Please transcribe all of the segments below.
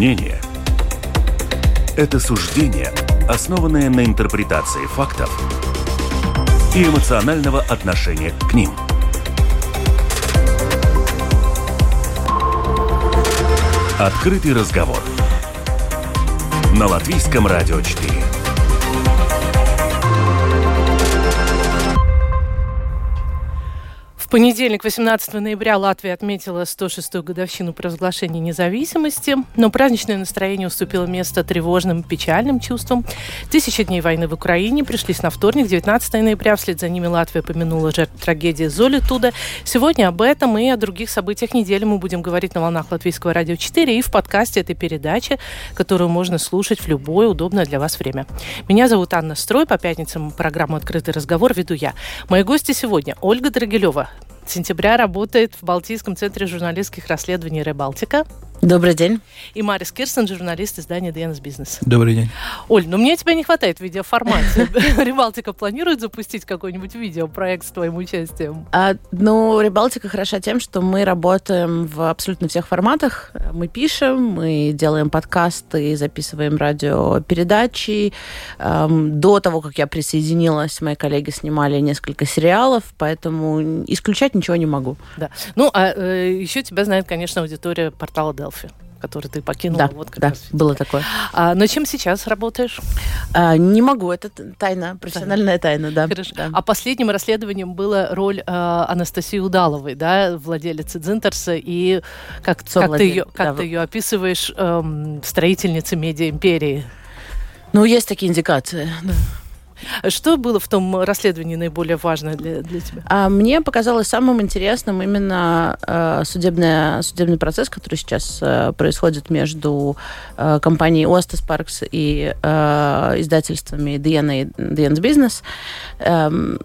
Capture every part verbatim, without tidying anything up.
Мнение – это суждение, основанное на интерпретации фактов и эмоционального отношения к ним. Открытый разговор на Латвийском радио четыре. В понедельник, восемнадцатого ноября, Латвия отметила сто шестую годовщину провозглашения независимости, но праздничное настроение уступило место тревожным, печальным чувствам. Тысячи дней войны в Украине пришлись на вторник, девятнадцатого ноября. Вслед за ними Латвия помянула жертв трагедии Золитуда. Сегодня об этом и о других событиях недели мы будем говорить на волнах Латвийского радио четыре и в подкасте этой передачи, которую можно слушать в любое удобное для вас время. Меня зовут Анна Строй. По пятницам программу «Открытый разговор» веду я. Мои гости сегодня: Ольга Драгилева. С сентября работает в Балтийском центре журналистских расследований «Ребалтика». Добрый день. И Марис Кирстен, журналист издания ди эн эс Business. Добрый день. Оль, ну мне тебя не хватает в видеоформате. Ребалтика планирует запустить какой-нибудь видеопроект с твоим участием? А, ну, Ребалтика хороша тем, что мы работаем в абсолютно всех форматах. Мы пишем, мы делаем подкасты, записываем радиопередачи. Эм, до того, как я присоединилась, мои коллеги снимали несколько сериалов, поэтому исключать ничего не могу. Да. Ну, а э, еще тебя знает, конечно, аудитория портала Делфи, который ты покинула. Да, вот как да, раз. было такое. А, но чем сейчас работаешь? А, не могу, это тайна, профессиональная тайна, да. Хорошо. Да. А последним расследованием была роль э, Анастасии Удаловой, да, владелицы Дзинтерса, и как, как, ты, ее, как да. ты ее описываешь, э, строительницы медиа-империи? Ну, есть такие индикации, да. Что было в том расследовании наиболее важное для, для тебя? А мне показалось самым интересным именно э, судебный, судебный процесс, который сейчас э, происходит между э, компанией Уэста Спаркс и э, издательствами ди эн и ди эн эс Business. Эм,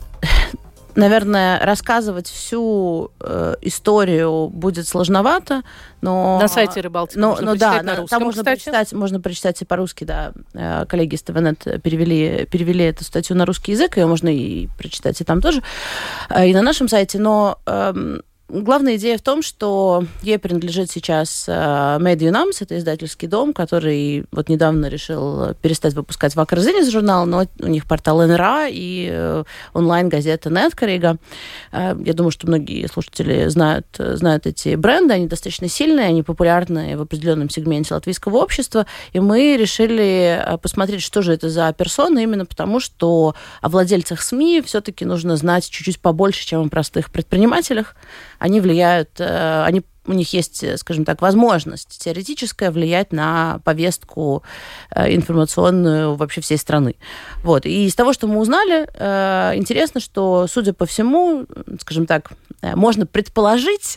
Наверное, рассказывать всю э, историю будет сложновато, но... На сайте Рыбалтики но, можно но, прочитать да, на русском, там можно кстати. прочитать, можно прочитать и по-русски, да. Коллеги из ТВНет перевели, перевели эту статью на русский язык, ее можно и прочитать и там тоже, и на нашем сайте, но... Эм, Главная идея в том, что ей принадлежит сейчас Медиунамс, это издательский дом, который вот недавно решил перестать выпускать Вакарзинис журнал, но у них портал эн эр а и онлайн-газета Неткарига. Я думаю, что многие слушатели знают, знают эти бренды, они достаточно сильные, они популярны в определенном сегменте латвийского общества, и мы решили посмотреть, что же это за персоны, именно потому, что о владельцах СМИ все-таки нужно знать чуть-чуть побольше, чем о простых предпринимателях. Они влияют, они, у них есть, скажем так, возможность теоретическая влиять на повестку информационную вообще всей страны. Вот. И из того, что мы узнали, интересно, что, судя по всему, скажем так, можно предположить,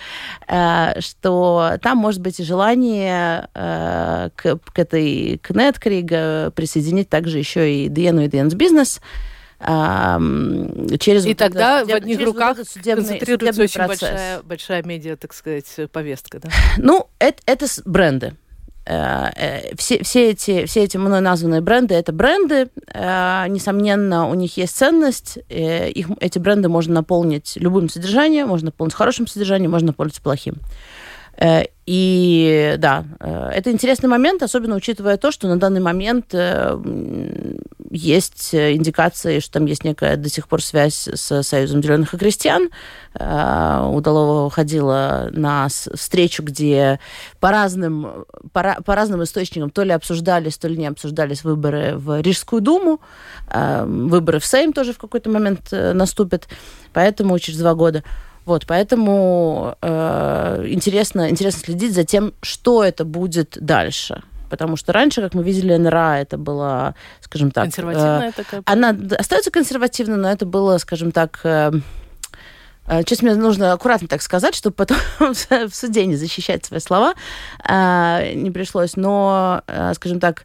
что там может быть и желание к, к этой к Неткарига присоединить также еще и ди эн и ди эн эс Business. Через и вот тогда судеб... в одних через руках вот судебный, концентрируется судебный очень процесс. большая, большая медиа, так сказать, повестка, да? Ну, это, это бренды. Все, все, эти, все эти мной названные бренды – это бренды. Несомненно, у них есть ценность. Их, эти бренды можно наполнить любым содержанием, можно наполнить хорошим содержанием, можно наполнить плохим. И да, это интересный момент, особенно учитывая то, что на данный момент есть индикации, что там есть некая до сих пор связь с Союзом зеленых и крестьян. Удалова ходила на встречу, где по разным, по, по разным источникам то ли обсуждались, то ли не обсуждались выборы в Рижскую думу. Выборы в Сейм тоже в какой-то момент наступят, поэтому через два года. Вот, поэтому э, интересно, интересно следить за тем, что это будет дальше. Потому что раньше, как мы видели, эн эр а это было, скажем так... Консервативная э, такая? Она остается консервативной, но это было, скажем так... Э, Сейчас мне нужно аккуратно так сказать, чтобы потом в суде не защищать свои слова э, не пришлось. Но, э, скажем так...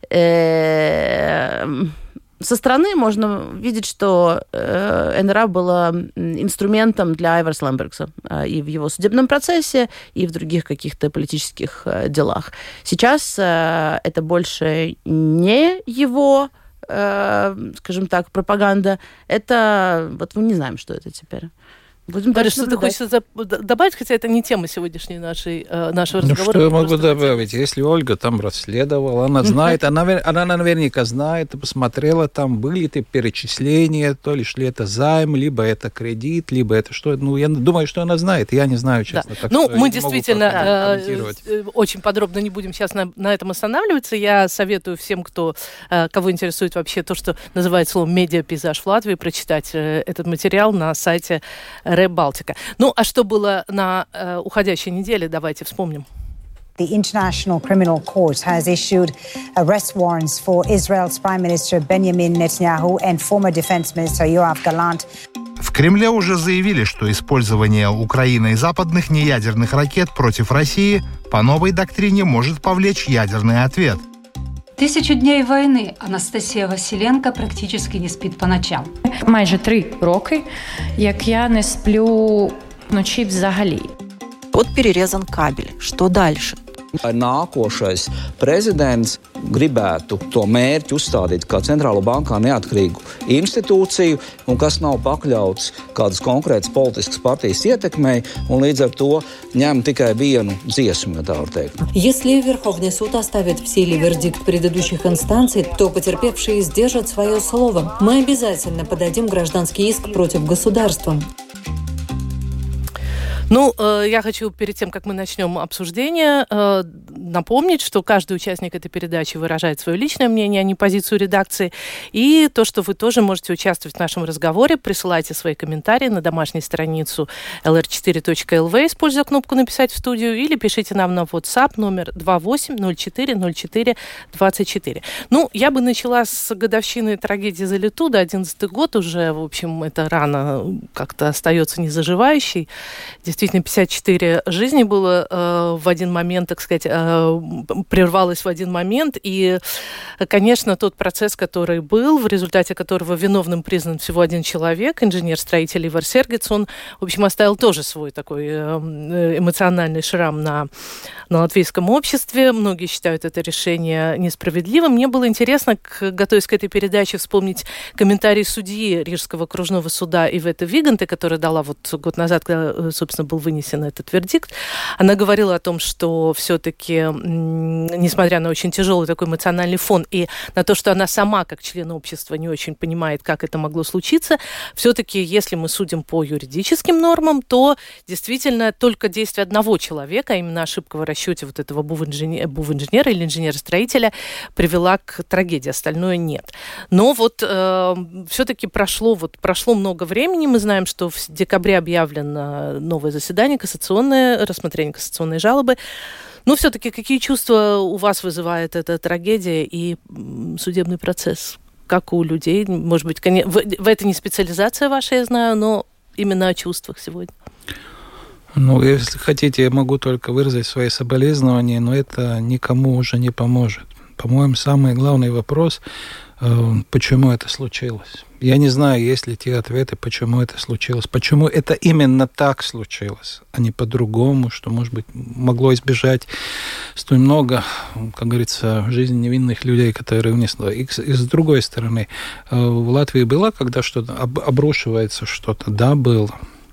Э, Со стороны можно видеть, что э, эн эр а было инструментом для Айварса Лембергса э, и в его судебном процессе, и в других каких-то политических э, делах. Сейчас э, это больше не его, э, скажем так, пропаганда. Это... Вот мы не знаем, что это теперь. Будем Борис, дальше что ты хочешь добавить, хотя это не тема сегодняшней нашей, нашего разговора. Ну, что я могу добавить? Если Ольга там расследовала, она знает, она, она наверняка знает, посмотрела, там были эти перечисления, то ли шли это займ, либо это кредит, либо это что. Ну, я думаю, что она знает, я не знаю, честно. Да. Так ну, что мы я действительно э, очень подробно не будем сейчас на, на этом останавливаться. Я советую всем, кто, э, кого интересует вообще то, что называется словом «медиапейзаж» в Латвии, прочитать э, этот материал на сайте Ребалтика. Ну, а что было на э, уходящей неделе, давайте вспомним. The International Criminal Court has issued arrest warrants for Israel's Prime Minister Benjamin Netanyahu and former Defense Minister Yoav Gallant. В Кремле уже заявили, что использование Украиной западных неядерных ракет против России по новой доктрине может повлечь ядерный ответ. Тисячу дней війни Анастасія Василенко практично не спить по ночам. Майже три роки, як я не сплю вночі взагалі. Вот перерезан кабель. Что дальше? Nākošais prezidents gribētu to mērķi uzstādīt kā centrālo bankā neatkarīgu institūciju, un kas nav pakļauts kādas konkrētas politiskas partijas ietekmei, un līdz ar to ņem tikai vienu dziesmu, ja tā var teikt. Если Верховный суд оставит в силе вердикт предыдущих инстанций, то потерпевшие сдержат свое слово. Мы обязательно подадим гражданский иск против государства. Ну, э, я хочу перед тем, как мы начнем обсуждение, э, напомнить, что каждый участник этой передачи выражает свое личное мнение, а не позицию редакции. И то, что вы тоже можете участвовать в нашем разговоре, присылайте свои комментарии на домашнюю страницу эл эр четыре точка эл ви, используя кнопку «Написать в студию», или пишите нам на WhatsApp номер два восемь ноль четыре ноль четыре двадцать четыре. Ну, я бы начала с годовщины трагедии Золитуда, одиннадцатый год уже, в общем, это рана как-то остается незаживающей. Действительно, пятьдесят четыре жизни было э, в один момент, так сказать, э, прервалось в один момент. И, конечно, тот процесс, который был, в результате которого виновным признан всего один человек, инженер-строитель Ивар Сергец, он, в общем, оставил тоже свой такой э, эмоциональный шрам на, на латвийском обществе. Многие считают это решение несправедливым. Мне было интересно, к, готовясь к этой передаче, вспомнить комментарий судьи Рижского окружного суда Иветы Виганты, которая дала вот год назад, когда, собственно, был вынесен этот вердикт. Она говорила о том, что все-таки, несмотря на очень тяжелый такой эмоциональный фон и на то, что она сама, как член общества, не очень понимает, как это могло случиться, все-таки, если мы судим по юридическим нормам, то действительно только действие одного человека, а именно ошибка в расчете вот этого бувинженера, бувинженера или инженера-строителя, привела к трагедии, остальное нет. Но вот э, все-таки прошло, вот, прошло много времени, мы знаем, что в декабре объявлено новое заседание, кассационное, рассмотрение кассационной жалобы. Но все-таки какие чувства у вас вызывает эта трагедия и судебный процесс? Как у людей? Может быть, в, в это не специализация ваша, я знаю, но именно о чувствах сегодня. Ну, если хотите, я могу только выразить свои соболезнования, но это никому уже не поможет. По-моему, самый главный вопрос, почему это случилось. Я не знаю, есть ли те ответы, почему это случилось, почему это именно так случилось, а не по-другому, что, может быть, могло избежать столь много, как говорится, жизни невинных людей, которые внесло. И, и с другой стороны, в Латвии было, когда что-то обрушивается, что-то, да, было.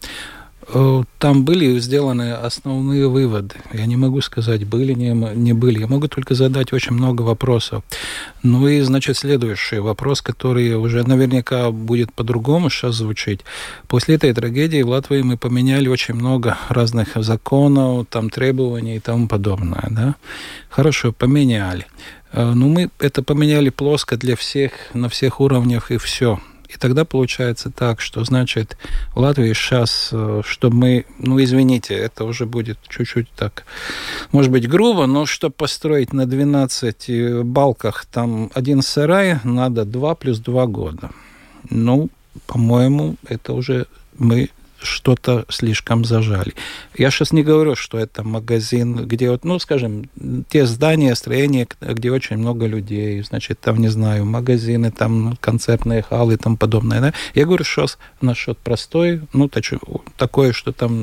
Там были сделаны основные выводы. Я не могу сказать, были, не, не были. Я могу только задать очень много вопросов. Ну и, значит, следующий вопрос, который уже наверняка будет по-другому сейчас звучить. После этой трагедии в Латвии мы поменяли очень много разных законов, там, требований и тому подобное. Да? Хорошо, поменяли. Но мы это поменяли плоско для всех, на всех уровнях, и все. И тогда получается так, что, значит, в Латвии сейчас, чтобы мы, ну, извините, это уже будет чуть-чуть так, может быть, грубо, но чтобы построить на двенадцати балках там один сарай, надо два плюс два года. Ну, по-моему, это уже мы что-то слишком зажали. Я сейчас не говорю, что это магазин, где, вот, ну, скажем, те здания, строения, где очень много людей, значит, там, не знаю, магазины, там, концертные халы и тому подобное, да? Я говорю сейчас насчет простой, ну, такое, что там, ну,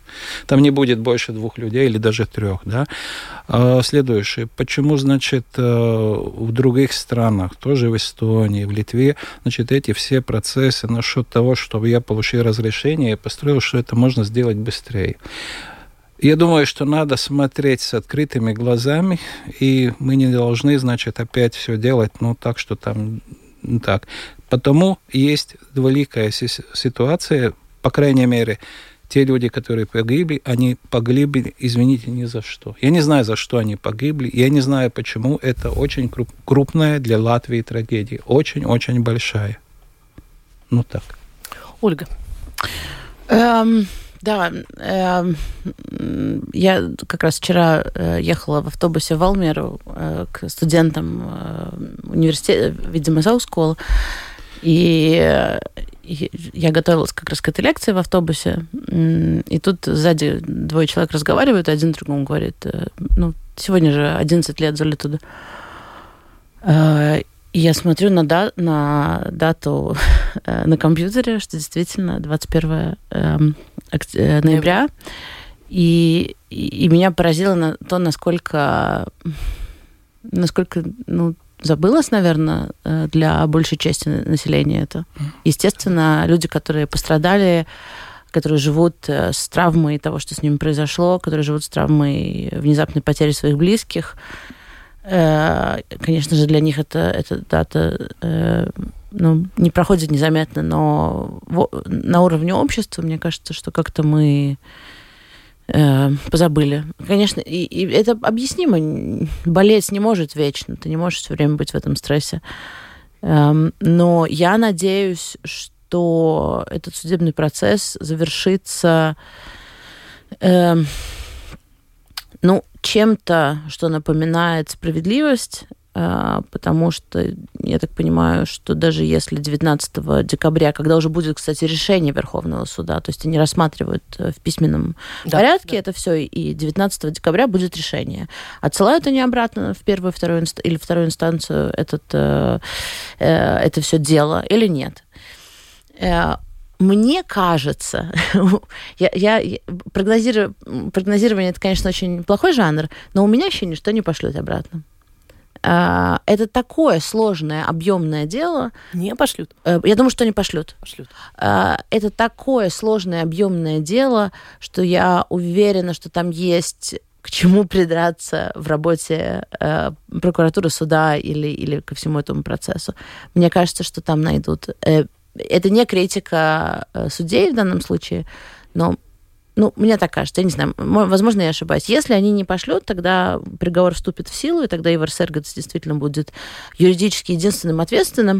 Там не будет больше двух людей или даже трех, да. А следующее. Почему, значит, в других странах, тоже в Эстонии, в Литве, значит, эти все процессы насчет того, чтобы я получил разрешение, я построил, что это можно сделать быстрее. Я думаю, что надо смотреть с открытыми глазами, и мы не должны, значит, опять все делать, ну, так, что там так. Потому есть двуликая ситуация, по крайней мере, те люди, которые погибли, они погибли, извините, ни за что. Я не знаю, за что они погибли, я не знаю, почему. Это очень крупная для Латвии трагедия, очень-очень большая. Ну так. Ольга. Эм, да, эм, я как раз вчера ехала в автобусе в Валмеру э, к студентам э, университета, видимо, Заускола, и я готовилась как раз к этой лекции в автобусе, и тут сзади двое человек разговаривают, и один другому говорит, ну, сегодня же одиннадцать лет Золотуда. И я смотрю на, да, на дату на компьютере, что действительно двадцать первое ноября, и, и меня поразило на то, насколько, насколько, ну, забылось, наверное, для большей части населения это. Естественно, люди, которые пострадали, которые живут с травмой того, что с ними произошло, которые живут с травмой внезапной потери своих близких, конечно же, для них это, эта дата ну, не проходит незаметно, но на уровне общества, мне кажется, что как-то мы позабыли. Конечно, и, и это объяснимо. Болеть не может вечно. Ты не можешь все время быть в этом стрессе. Но я надеюсь, что этот судебный процесс завершится ну, чем-то, что напоминает справедливость, потому что я так понимаю, что даже если девятнадцатого декабря, когда уже будет, кстати, решение Верховного суда, то есть они рассматривают в письменном да, порядке да. это все, и девятнадцатого декабря будет решение. Отсылают они обратно в первую, вторую инст... или вторую инстанцию этот, э, э, это все дело или нет? Э, Мне кажется, я, я, прогнозирую, прогнозирование, это, конечно, очень плохой жанр, но у меня ощущение, что не пошлют обратно. Это такое сложное, объемное дело. Не пошлют. Я думаю, что не пошлют. Пошлют. Это такое сложное, объемное дело, что я уверена, что там есть к чему придраться в работе прокуратуры, суда или, или ко всему этому процессу. Мне кажется, что там найдут. Это не критика судей в данном случае, но ну, мне так кажется, я не знаю, возможно, я ошибаюсь. Если они не пошлют, тогда приговор вступит в силу, и тогда Ивар Сергats действительно будет юридически единственным ответственным.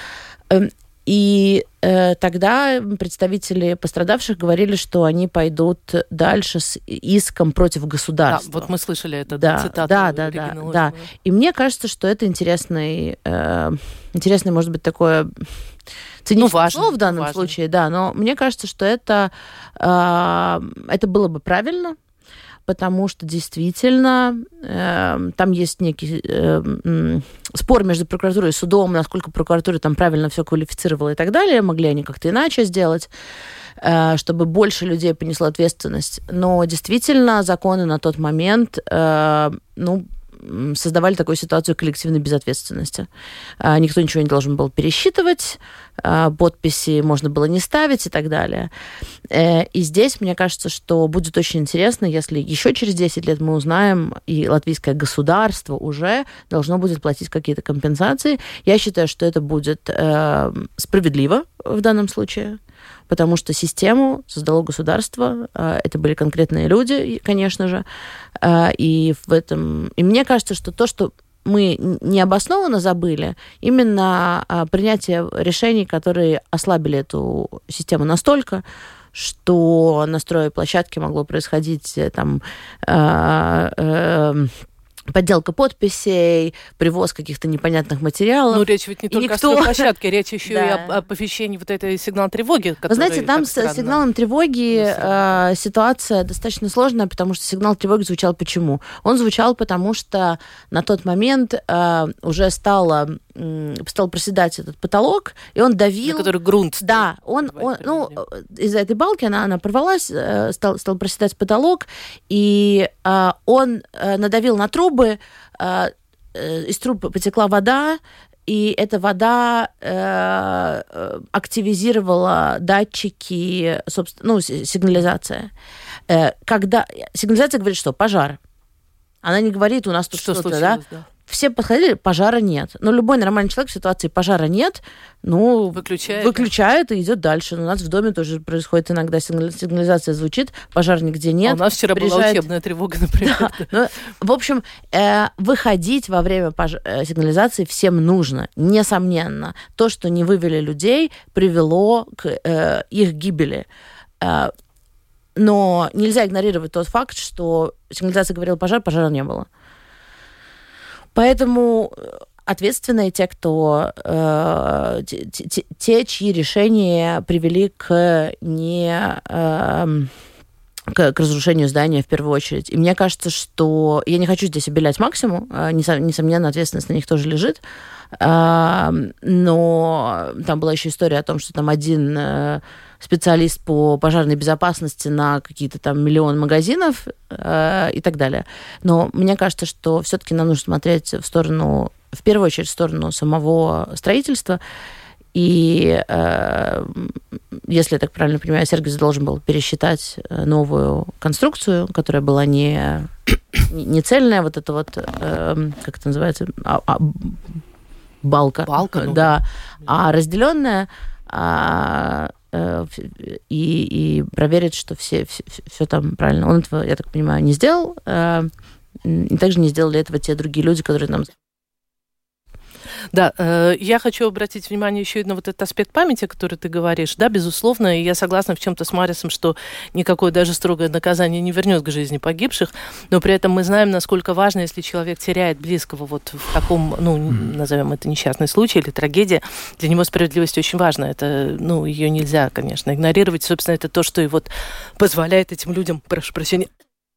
И э, тогда представители пострадавших говорили, что они пойдут дальше с иском против государства. Да, вот мы слышали это, да, цитату. Да, да, да, да. И мне кажется, что это интересный, э, интересный, может быть, такое циничное ну, важно, слово в данном важно. случае, да, но мне кажется, что это, э, это было бы правильно, потому что действительно э, там есть некий э, э, спор между прокуратурой и судом, насколько прокуратура там правильно все квалифицировала и так далее, могли они как-то иначе сделать, э, чтобы больше людей понесло ответственность. Но действительно законы на тот момент, э, ну, создавали такую ситуацию коллективной безответственности. Никто ничего не должен был пересчитывать, подписи можно было не ставить и так далее. И здесь, мне кажется, что будет очень интересно, если еще через десять лет мы узнаем, и латвийское государство уже должно будет платить какие-то компенсации. Я считаю, что это будет справедливо в данном случае, потому что систему создало государство, это были конкретные люди, конечно же, и в этом... И мне кажется, что то, что мы необоснованно забыли, именно принятие решений, которые ослабили эту систему настолько, что на стройплощадке могло происходить там... подделка подписей, привоз каких-то непонятных материалов. Ну, речь ведь не только никто... о стройплощадке, речь еще да. и об оповещении вот этой сигнала тревоги. Вы знаете, там с странно... сигналом тревоги э, ситуация достаточно сложная, потому что сигнал тревоги звучал почему? Он звучал потому, что на тот момент э, уже стало стал проседать этот потолок, и он давил... На который грунт. Да, он, он ну, из-за этой балки она, она порвалась, стал, стал проседать потолок, и а, он а, надавил на трубы, а, из труб потекла вода, и эта вода э, активизировала датчики, собственно, ну, сигнализация. Э, когда сигнализация говорит, что пожар. Она не говорит, у нас тут что что-то, да? да? Все подходили, пожара нет. Но любой нормальный человек в ситуации пожара нет, ну, выключает, выключает и идет дальше. У нас в доме тоже происходит иногда сигнализация звучит, пожар нигде нет. А у нас вчера приезжает... была учебная тревога, например. Да. Ну, в общем, э, выходить во время пож... сигнализации всем нужно, несомненно. То, что не вывели людей, привело к э, их гибели. Э, но нельзя игнорировать тот факт, что сигнализация говорила пожар, пожара не было. Поэтому ответственные те, кто э, те, те, те, чьи решения привели к не э, к, к разрушению здания в первую очередь. И мне кажется, что я не хочу здесь обелять Максиму, э, несомненно, ответственность на них тоже лежит. Э, но там была еще история о том, что там один э, специалист по пожарной безопасности на какие-то там миллион магазинов э, и так далее. Но мне кажется, что все-таки нам нужно смотреть в сторону, в первую очередь, в сторону самого строительства. И, э, если я так правильно понимаю, Сергис должен был пересчитать новую конструкцию, которая была не, не цельная, вот это вот, э, как это называется, а, а, балка. Балка, ну, да, а разделенная, а, И, и проверить, что все, все, все там правильно. Он этого, я так понимаю, не сделал. И также не сделали этого те другие люди, которые нам... Да, э, я хочу обратить внимание еще и на вот этот аспект памяти, который ты говоришь. Да, безусловно, и я согласна в чем-то с Марисом, что никакое даже строгое наказание не вернет к жизни погибших, но при этом мы знаем, насколько важно, если человек теряет близкого вот в таком, ну, назовем это несчастный случай или трагедия, для него справедливость очень важна. Это, ну, ее нельзя, конечно, игнорировать. Собственно, это то, что и вот позволяет этим людям, прошу прощения,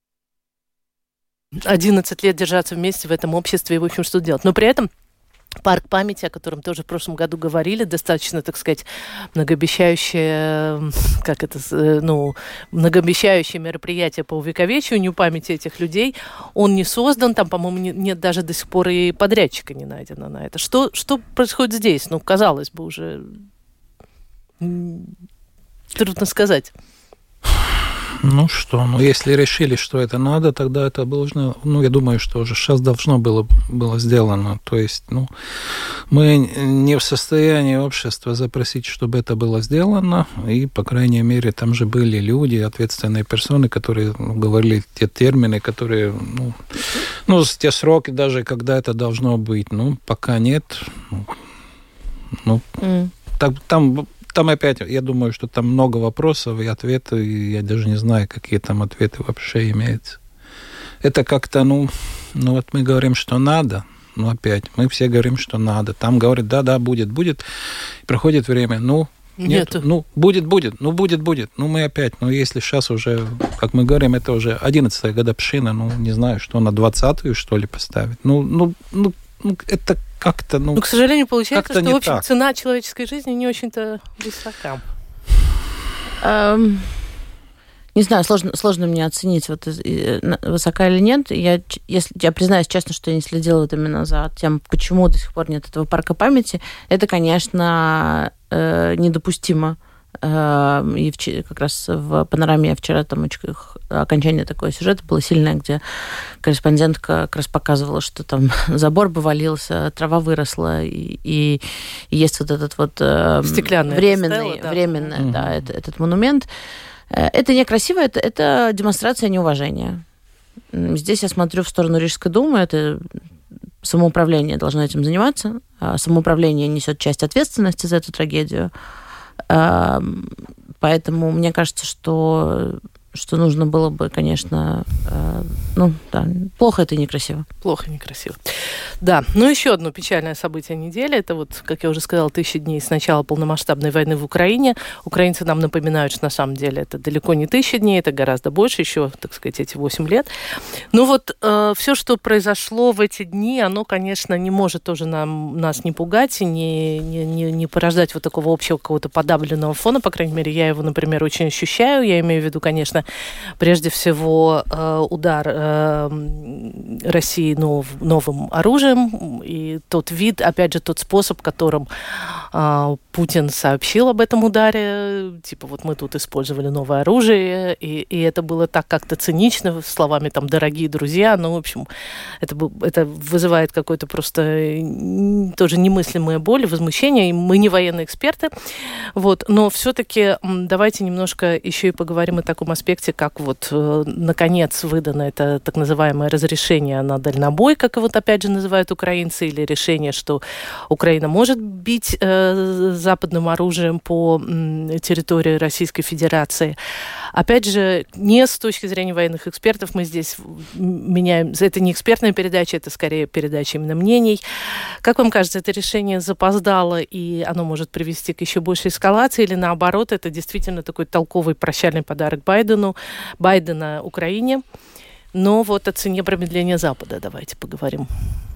одиннадцать лет держаться вместе в этом обществе и, в общем, что делать. Но при этом парк памяти, о котором тоже в прошлом году говорили, достаточно, так сказать, многообещающее, как это, ну, многообещающее мероприятие по увековечиванию памяти этих людей, он не создан, там, по-моему, не, нет даже до сих пор и подрядчика не найдено на это. Что, что происходит здесь? Ну, казалось бы, уже трудно сказать. Ну что, ну если решили, что это надо, тогда это должно, ну я думаю, что уже сейчас должно было, было сделано. То есть, ну, мы не в состоянии общества запросить, чтобы это было сделано, и, по крайней мере, там же были люди, ответственные персоны, которые ну, говорили те термины, которые, ну, ну, те сроки даже, когда это должно быть, ну, пока нет, ну, mm. так, там... Там опять, я думаю, что там много вопросов и ответов, и я даже не знаю, какие там ответы вообще имеются. Это как-то, ну, ну вот мы говорим, что надо, но опять, мы все говорим, что надо. Там говорят, да-да, будет, будет. Проходит время, ну, нет, Нету. ну, будет, будет, ну, будет, будет. Ну, мы опять, ну, если сейчас уже, как мы говорим, это уже одиннадцатая годовщина, ну, не знаю, что на двадцатую, что ли, поставить. Ну, ну, ну, ну это как-то, ну... Ну, к сожалению, получается, что, в общем, так. цена человеческой жизни не очень-то высока. Um... Не знаю, сложно, сложно мне оценить, вот, высока или нет. Я, если, я признаюсь честно, что я не следила вот именно за тем, почему до сих пор нет этого парка памяти. Это, конечно, э, недопустимо. Э, и в, как раз в «Панораме» я вчера там очень, окончание такого сюжета было сильное, где корреспондентка как раз показывала, что там забор повалился, трава выросла, и, и, и есть вот этот вот э, временный, стела, да. временный mm-hmm. да, этот, этот монумент. Это некрасиво, это, это демонстрация неуважения. Здесь я смотрю в сторону Рижской думы, это самоуправление должно этим заниматься, самоуправление несет часть ответственности за эту трагедию, поэтому мне кажется, что, что нужно было бы, конечно, ну да, плохо это и некрасиво. Плохо и некрасиво. Да, ну еще одно печальное событие недели. Это вот, как я уже сказала, тысяча дней с начала полномасштабной войны в Украине. Украинцы нам напоминают, что на самом деле это далеко не тысяча дней, это гораздо больше, еще, так сказать, эти восемь лет. Ну вот э, все, что произошло в эти дни, оно, конечно, не может тоже нам, нас не пугать и не, не, не, не порождать вот такого общего какого-то подавленного фона. По крайней мере, я его, например, очень ощущаю. Я имею в виду, конечно, прежде всего э, удар э, России нов, новым оружием и тот вид, опять же, тот способ, которым э, Путин сообщил об этом ударе. Типа вот мы тут использовали новое оружие, и, и это было так как-то цинично, словами там «дорогие друзья». Ну, в общем, это, это вызывает какой-то просто тоже немыслимая боль, возмущение. И мы не военные эксперты. Вот. Но все-таки давайте немножко еще и поговорим о таком аспекте, как вот наконец выдано это так называемое разрешение на дальнобой, как его опять же называют украинцы, или решение, что Украина может бить э, западным оружием по м, территории Российской Федерации. Опять же, не с точки зрения военных экспертов, мы здесь меняем, это не экспертная передача, это скорее передача именно мнений. Как вам кажется, это решение запоздало, и оно может привести к еще большей эскалации, или наоборот, это действительно такой толковый прощальный подарок Байдену, Байдена Украине? Но вот о цене промедления Запада давайте поговорим.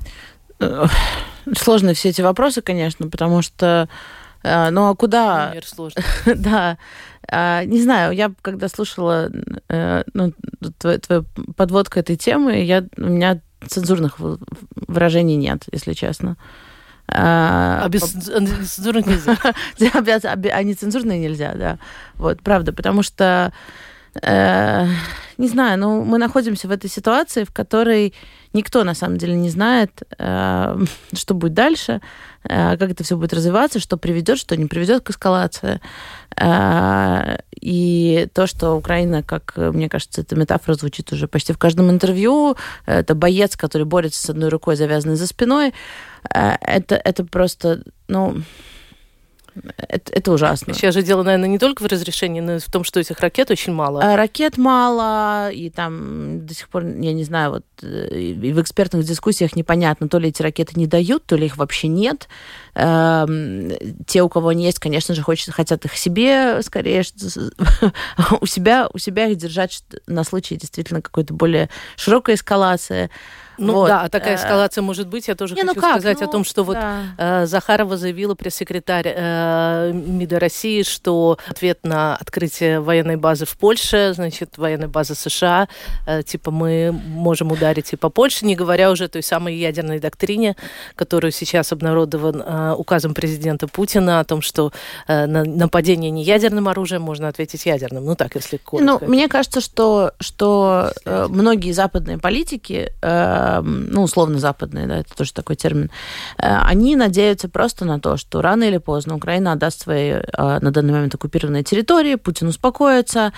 Сложные все эти вопросы, конечно, потому что ну а куда? Мир сложный. Да. Не знаю, я когда слушала ну, твою, твою подводку этой темы, я, у меня цензурных выражений нет, если честно. А без цензурных нельзя? А нецензурные нельзя, да. Вот, правда, потому что Э, не знаю, ну, мы находимся в этой ситуации, в которой никто, на самом деле, не знает, э, что будет дальше, э, как это все будет развиваться, что приведет, что не приведет к эскалации. Э, и то, что Украина, как мне кажется, эта метафора звучит уже почти в каждом интервью, это боец, который борется с одной рукой, завязанной за спиной, э, это, это просто, ну... Это, это ужасно. Сейчас же дело, наверное, не только в разрешении, но и в том, что этих ракет очень мало. А ракет мало, и там до сих пор, я не знаю, вот и в экспертных дискуссиях непонятно, то ли эти ракеты не дают, то ли их вообще нет. Те, у кого они есть, конечно же, хочет, хотят их себе скорее у себя, у себя их держать на случай действительно какой-то более широкой эскалации. Ну вот. Да, такая эскалация может быть. Я тоже не, хочу ну как? сказать ну, о том, что вот да. э, Захарова заявила, пресс-секретарь э, МИДа России, что ответ на открытие военной базы в Польше, значит, военной базы США, э, типа мы можем ударить и по Польше, не говоря уже о той самой ядерной доктрине, которую сейчас обнародован э, указом президента Путина о том, что э, на нападение не ядерным оружием можно ответить ядерным. Ну так, если коротко. Ну, мне кажется, что, что э, многие западные политики э, ну, условно западные, да, это тоже такой термин, они надеются просто на то, что рано или поздно Украина отдаст свои на данный момент оккупированные территории, Путин успокоится,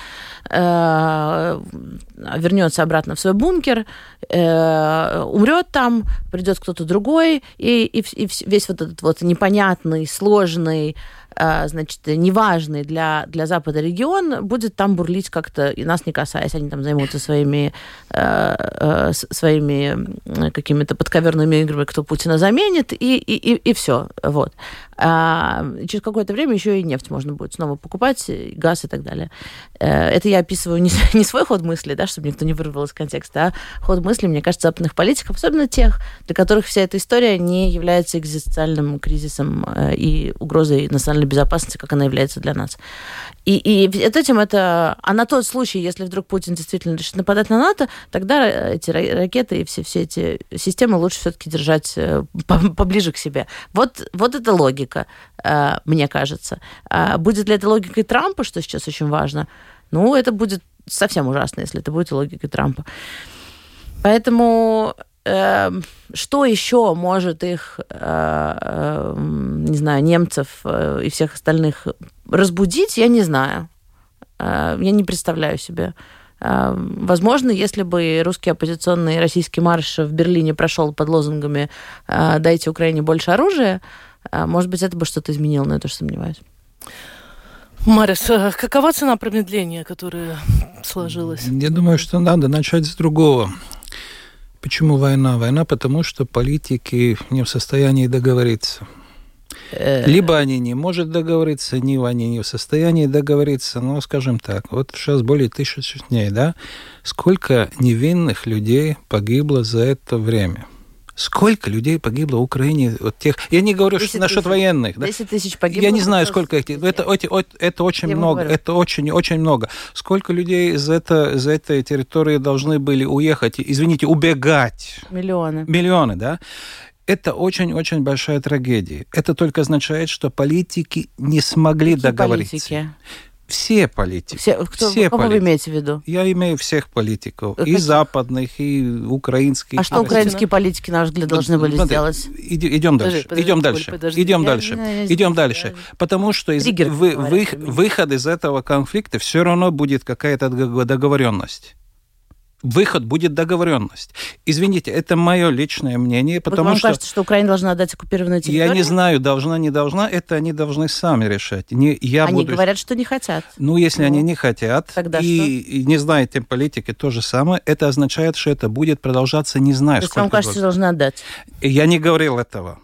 вернется обратно в свой бункер, умрет там, придет кто-то другой, и, и, и весь вот этот вот непонятный, сложный, значит, неважный для, для Запада регион будет там бурлить как-то, и нас не касаясь. Они там займутся своими, э, э, своими какими-то подковерными играми, кто Путина заменит, и, и, и, и все. Вот. А через какое-то время еще и нефть можно будет снова покупать, и газ и так далее. Это я описываю не, не свой ход мысли, да, чтобы никто не вырвал из контекста, а ход мысли, мне кажется, западных политиков, особенно тех, для которых вся эта история не является экзистенциальным кризисом и угрозой национальной безопасности, как она является для нас. И, и этим это... А на тот случай, если вдруг Путин действительно решит нападать на НАТО, тогда эти ракеты и все, все эти системы лучше все-таки держать поближе к себе. Вот, вот это логика, мне кажется. Будет ли это логикой Трампа, что сейчас очень важно? Ну, это будет совсем ужасно, если это будет логикой Трампа. Поэтому... Что еще может их, не знаю, немцев и всех остальных разбудить, я не знаю. Я не представляю себе. Возможно, если бы русский оппозиционный российский марш в Берлине прошел под лозунгами «Дайте Украине больше оружия», может быть, это бы что-то изменило, но я тоже сомневаюсь. Марис, какова цена промедления, которая сложилась? Я думаю, что надо начать с другого. Почему война? Война, потому что политики не в состоянии договориться. Либо они не могут договориться, либо они не в состоянии договориться. Ну, скажем так, вот сейчас более тысячи дней, да? Сколько невинных людей погибло за это время? Сколько людей погибло в Украине от тех... Я не говорю что насчет военных. Да? десять тысяч погибло. Я не знаю, сколько их... Это, это, это очень Я много. Это очень, очень много. Сколько людей из, это, из этой территории должны были уехать, извините, убегать? Миллионы. Миллионы, да? Это очень-очень большая трагедия. Это только означает, что политики не смогли Какие договориться. Политики? Все политики. Все, кто, все кого политики. Вы имеете в виду? Я имею всех политиков. Как? И западных, и украинских. А что украинские политики, на ваш взгляд, должны были Смотри, сделать? Идем дальше. Подожди, идем дальше. Подожди, идем я, дальше. Я, я, идем я, дальше. Я... Потому что из, вы, вы, выход из этого конфликта все равно будет какая-то договоренность. Выход будет договоренность. Извините, это мое личное мнение, потому Вам что... кажется, что Украина должна отдать оккупированную территорию? Я не знаю, должна, не должна, это они должны сами решать. Не, я они буду... говорят, что не хотят. Ну, если ну, они не хотят, тогда и, и не знаете политики то же самое, это означает, что это будет продолжаться не знаю то сколько. Вам кажется, что должны отдать? Я не говорил этого.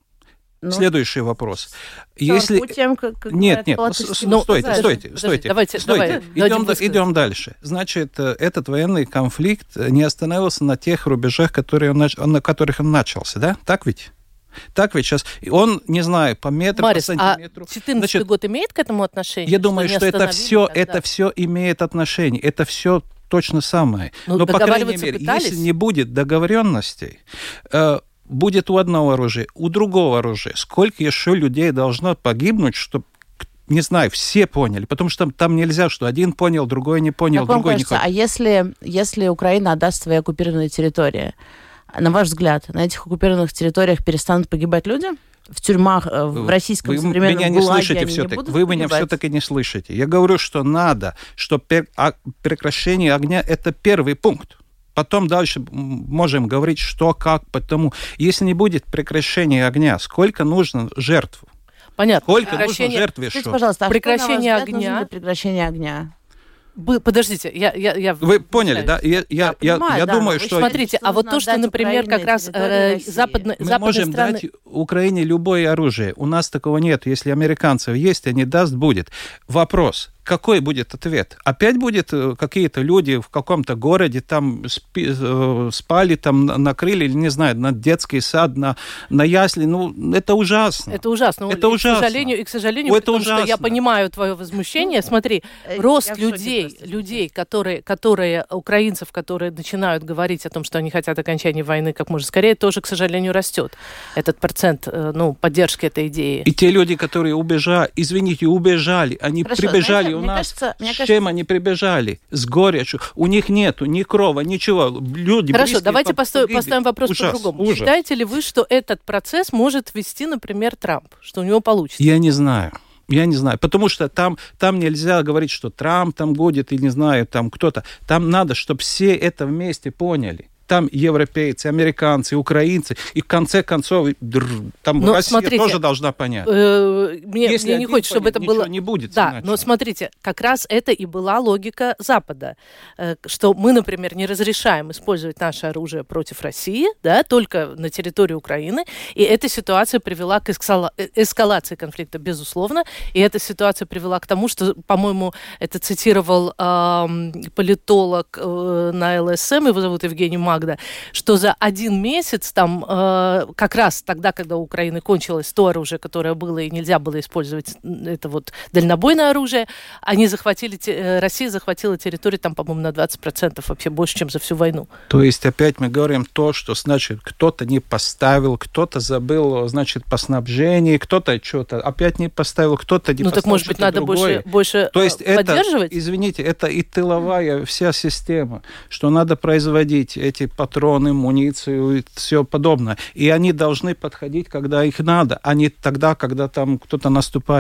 Ну, Следующий вопрос. Если... Путем, как, как нет, нет, ну, стойте, стойте, стойте. Давайте, стойте. Давай, идем, идем дальше. Значит, этот военный конфликт не остановился на тех рубежах, которые он, на которых он начался, да? Так ведь? Так ведь сейчас. Он, не знаю, по метру, Марис, по сантиметру. А четырнадцатый год имеет к этому отношение? Я думаю, что, что это все, это все имеет отношение. Это все точно самое. Ну, Но, по крайней мере, пытались? если не будет договоренностей, э, будет у одного оружия, у другого оружия. Сколько еще людей должно погибнуть, чтобы, не знаю, все поняли? Потому что там, там нельзя, что один понял, другой не понял, как другой вам кажется, не понял. А если, если Украина отдаст свои оккупированные территории, на ваш взгляд, на этих оккупированных территориях перестанут погибать люди? В тюрьмах, в российском вы современном меня не ГУЛАГе слышите они все-таки. не будут Вы погибать? меня все-таки не слышите. Я говорю, что надо, что прекращение огня – это первый пункт. Потом дальше можем говорить, что, как, потому. Если не будет прекращения огня, сколько нужно жертв? Понятно. Сколько нужно жертв? Скажите, пожалуйста, а прекращение что, на ваш взгляд, огня... нужно для прекращения огня? Подождите, я... я, я Вы поняли, да? Я, я, я, понимаю, я да, думаю, что... Смотрите, а вот то, что, например, Украине, как раз э, западные, Мы западные можем страны... дать Украине любое оружие. У нас такого нет. Если американцев есть, они даст, будет. Вопрос. Какой будет ответ? Опять будет какие-то люди в каком-то городе там спи, спали, там накрыли, или не знаю, на детский сад, на, на ясли. Ну, это ужасно. Это ужасно. Это и, ужасно. К сожалению, и, к сожалению, это потому ужасно. что я понимаю твое возмущение. Смотри, я рост людей, людей людей, которые, которые, украинцев, которые начинают говорить о том, что они хотят окончания войны как можно скорее, тоже, к сожалению, растет. Этот процент, ну, поддержки этой идеи. И те люди, которые убежали, извините, убежали, они Хорошо, прибежали знаете, у нас. Кажется, с чем кажется... они прибежали? С горечью. У них нету ни крова, ничего. Люди Хорошо, давайте посто... поставим вопрос ужас, по-другому. Ужас. Считаете ли вы, что этот процесс может вести, например, Трамп? Что у него получится? Я не знаю. Я не знаю, потому что там, там нельзя говорить, что Трамп там будет, или не знаю, там кто-то. Там надо, чтобы все это вместе поняли. Там европейцы, американцы, украинцы, и в конце концов там но Россия смотрите, тоже должна понять. Э, мне Если мне не хочется, чтобы это было... не будет. Да, иначе. Но смотрите, как раз это и была логика Запада, э, что мы, например, не разрешаем использовать наше оружие против России, да, только на территории Украины, и эта ситуация привела к эскала... эскалации конфликта, безусловно, и эта ситуация привела к тому, что, по-моему, это цитировал э, политолог э, на эл эс эм, его зовут Евгений Мак, что за один месяц, там, э, как раз тогда, когда у Украины кончилось то оружие, которое было, и нельзя было использовать это вот дальнобойное оружие, они захватили, э, Россия захватила территорию, там, по-моему, на двадцать процентов вообще больше, чем за всю войну. То есть опять мы говорим то, что, значит, кто-то не поставил, кто-то забыл, значит, по снабжению, кто-то что-то опять не поставил, кто-то не ну, поставил. Ну, так, может быть, надо больше, больше то есть поддерживать? Это, извините, это и тыловая вся система, что надо производить эти патроны, муницию и все подобное. И они должны подходить, когда их надо, а не тогда, когда там кто-то наступает.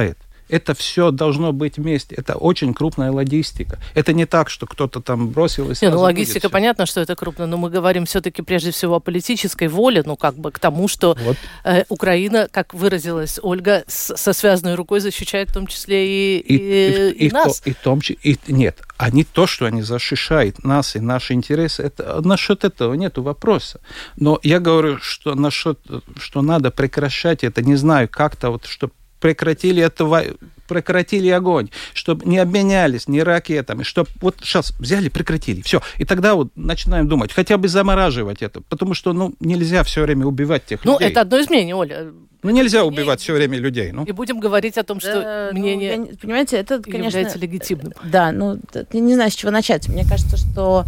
Это все должно быть вместе. Это очень крупная логистика. Это не так, что кто-то там бросил и сразу. Не, ну, логистика, понятно, что это крупно, но мы говорим все-таки прежде всего о политической воле, ну, как бы к тому, что вот. э, Украина, как выразилась Ольга, с, со связанной рукой защищает в том числе и, и, и, и, и нас. То, и том, и, нет, они то, что они защищают нас и наши интересы, это, насчет этого нет вопроса. Но я говорю, что насчет, что надо прекращать это, не знаю, как-то вот, чтобы прекратили это, прекратили огонь, чтобы не обменялись ни ракетами, чтобы вот сейчас взяли, прекратили, все. И тогда вот начинаем думать, хотя бы замораживать это, потому что, ну, нельзя все время убивать тех ну, людей. Ну, это одно из мнений, Оля. Ну, нельзя убивать все время людей. Ну. И будем говорить о том, что да, мнение ну, я, понимаете, это, конечно, является легитимным. Да, ну, я не знаю, с чего начать. Мне кажется, что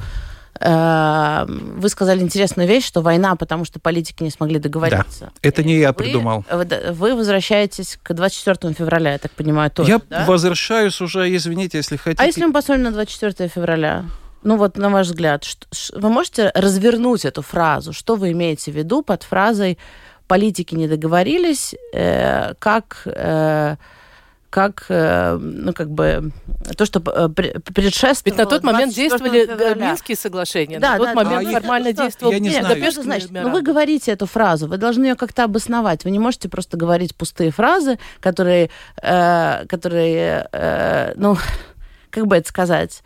вы сказали интересную вещь, что война, потому что политики не смогли договориться. Да, это не я вы, придумал. Вы, вы возвращаетесь к двадцать четвёртому февраля, я так понимаю, тоже, Я да? возвращаюсь уже, извините, если хотите. А если мы посмотрим на двадцать четвёртого февраля? Ну вот, на ваш взгляд, что, вы можете развернуть эту фразу? Что вы имеете в виду под фразой «политики не договорились», э, как... Э, как, ну, как бы, то, что предшествовало... Ведь на тот момент действовали Минские соглашения, да, на тот да, момент да, формально что, действовал я не Нет, знаю. что значит? Ну, вы говорите эту фразу, вы должны ее как-то обосновать. Вы не можете просто говорить пустые фразы, которые, э, которые э, ну, как бы это сказать...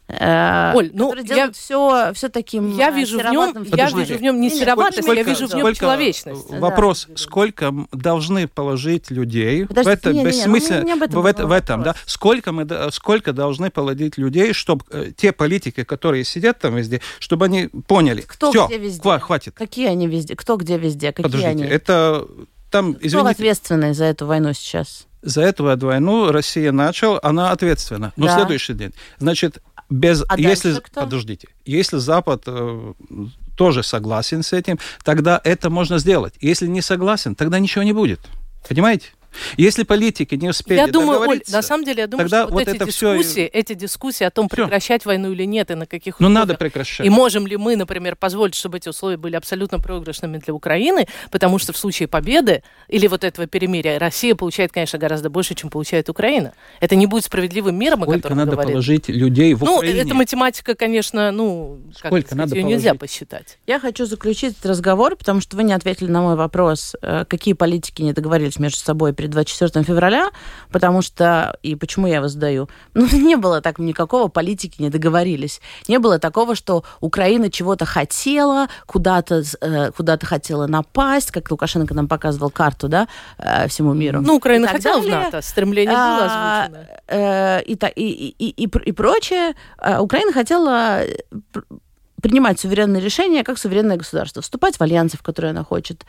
Оль, ну, я, все, все таким я вижу в нем, я вижу в нем не сероватость, я вижу в нем человечность. Вопрос, да. Сколько должны положить людей Подождите, в, это, не, не, бессмысленно, не, в, в, это, в этом, да? Сколько, мы, сколько должны положить людей, чтобы э, те политики, которые сидят там везде, чтобы они поняли, кто все, где везде? Хватит. Какие они везде? Кто где везде? Какие Подождите, они? это там, Кто извините, ответственный за эту войну сейчас? За эту войну Россия начала, она ответственна. Но да. следующий день, значит. Без, а если, кто? Подождите, если Запад э, тоже согласен с этим, тогда это можно сделать. Если не согласен, тогда ничего не будет. Понимаете? Если политики не успели я думаю, договориться... Оль, на самом деле, я думаю, тогда что вот вот эти, это дискуссии, все... эти дискуссии о том, прекращать все. войну или нет, и на каких условиях... Ну, условиях... надо прекращать. И можем ли мы, например, позволить, чтобы эти условия были абсолютно проигрышными для Украины, потому что в случае победы или вот этого перемирия Россия получает, конечно, гораздо больше, чем получает Украина. Это не будет справедливым миром, Сколько о котором надо говорит. положить людей в ну, Украине? Ну, эта математика, конечно, ну, Сколько как надо ее положить? Нельзя посчитать. Я хочу заключить этот разговор, потому что вы не ответили на мой вопрос, какие политики не договорились между собой перед двадцать четвёртого февраля, потому что, и почему я его задаю, ну, не было так никакого, политики не договорились. Не было такого, что Украина чего-то хотела, куда-то, куда-то хотела напасть, как Лукашенко нам показывал карту, да, всему миру. Ну, Украина хотела далее. в НАТО, стремление было озвучено. И, и, и, и, и прочее. Украина хотела принимать суверенные решения как суверенное государство, вступать в альянсы, в которые она хочет,